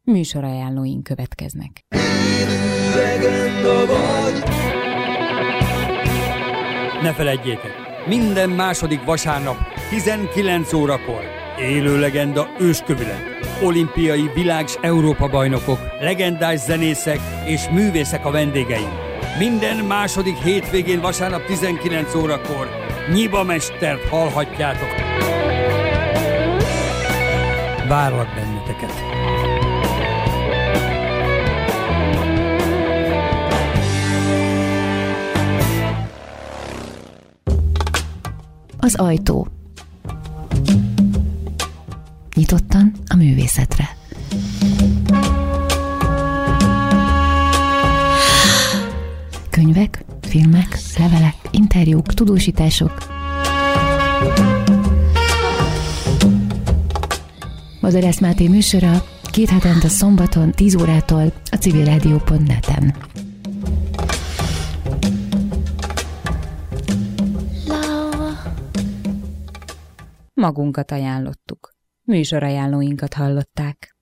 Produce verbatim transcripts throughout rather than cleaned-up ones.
Műsorajánlóink következnek. Ne feledjétek, minden második vasárnap tizenkilenc órakor élő legenda őskövület. Olimpiai világ- s Európa-bajnokok, legendás zenészek és művészek a vendégeink. Minden második hétvégén vasárnap tizenkilenc órakor Nyiba mestert hallhatjátok. Várlak benneteket! Az ajtó. Nyitottan a művészetre. Könyvek, filmek, levelek, interjúk, tudósítások. Bozorász Máté műsora két hetente szombaton tíz órától a civilrádió pont net-en. Magunkat ajánlottuk. Műsorajánlóinkat hallották.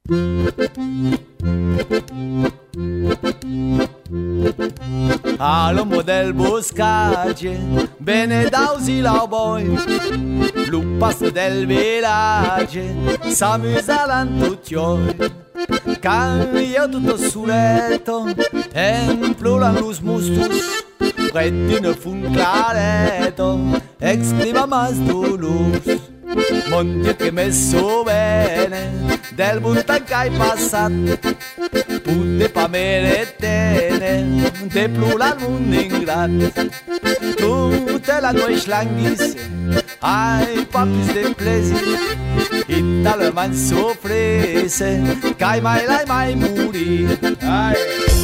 All'uomo del boscace, bene dausi la boy, lupas del village, s'amusano tutti oi. Can io tutto suretto, emploran los mustos, rettino fun clareto, exprima mas dolus. Mon Dio che messo bene, del buntan che hai passato, putte pa meretene, de plural un ingrat. Tutte la noi schlanghis, ai papis de plesir, italo man sofrese, che mai lai mai muri. Ai.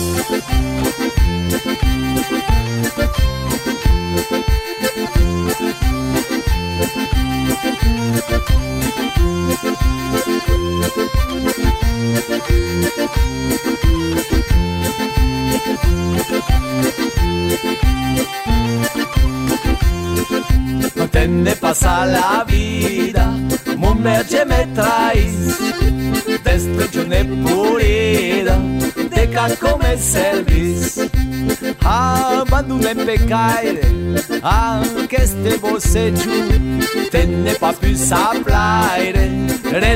No te ne pasa la vida, mon merge me traes, destruccione purida, de ca come servis. Abandona in peccaire, anche ste bosseggiù, te ne pa più saplaire,